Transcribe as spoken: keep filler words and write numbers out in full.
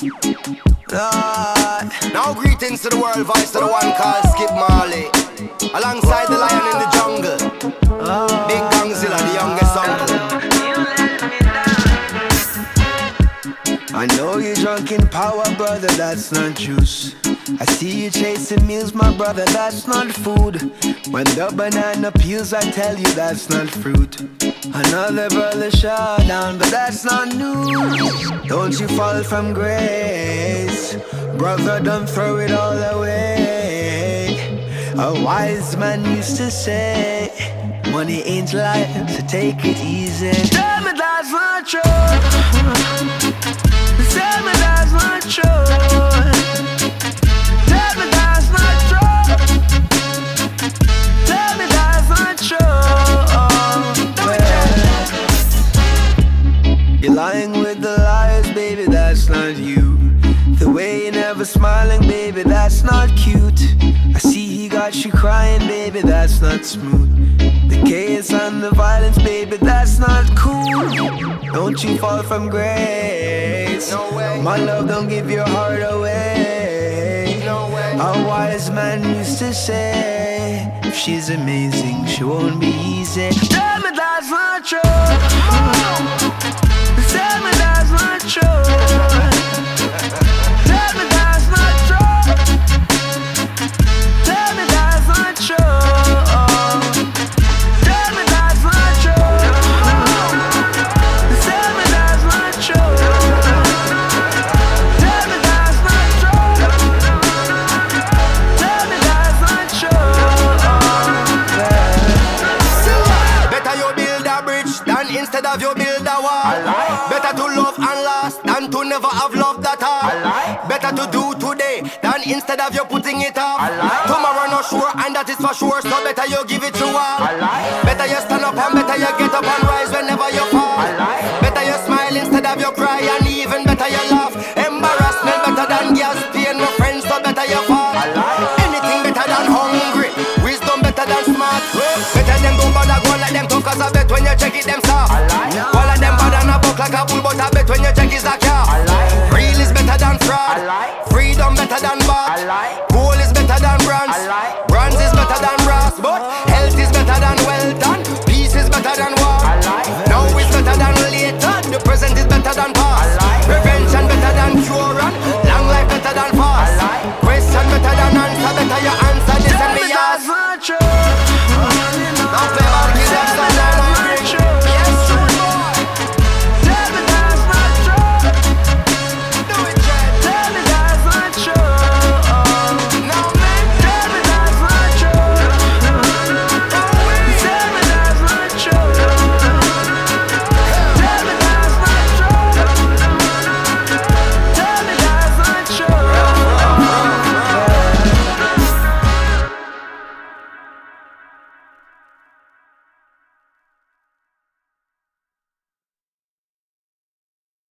Lord. Now greetings to the world, voice to the one called Skip Marley, alongside the lion in the jungle, Big Gangzilla, the youngest uncle. I know you're drunk in power, brother, that's not juice. I see you chasing meals, my brother, that's not food. When the banana peels, I tell you that's not fruit. Another brother shot down, but that's not news. Don't you fall from grace, brother, don't throw it all away. A wise man used to say, money ain't life, so take it easy. Tell me that's not true. Tell me that's not true. Tell me that's not true. Tell me that's not true. You're lying with the liars, baby, that's not you. The way you're never smiling, baby, that's not cute. I see he got you crying, baby, that's not smooth. The chaos and the violence, baby, that's not cool. Don't you fall from grace. No way. My love, don't give your heart away. No way. A wise man used to say, if she's amazing, she won't be easy. Tell me that's not true. Tell me that's not true. Tell me that's not true. Tell me that's not true. Tell me that's not true. Tell me that's not true. Tell me that's not true. Tell me that's not true. Better you build a bridge than instead of you build a wall. Better to love and last than to never have loved at all. Better to do today than instead of you putting it off. Tomorrow not sure and that is for sure, so better you give it to all. Better you stand up and better you get up and rise whenever you fall. Better you smile instead of you cry, and even better you laugh. Embarrassment better than gas pain, my friends, so better you fall. Anything better than hungry, wisdom better than smart. Better them don't bother go like them tough, cause I bet when you check it them soft. All of them bad and a buck like a bull, but I bet when you check it's a cat.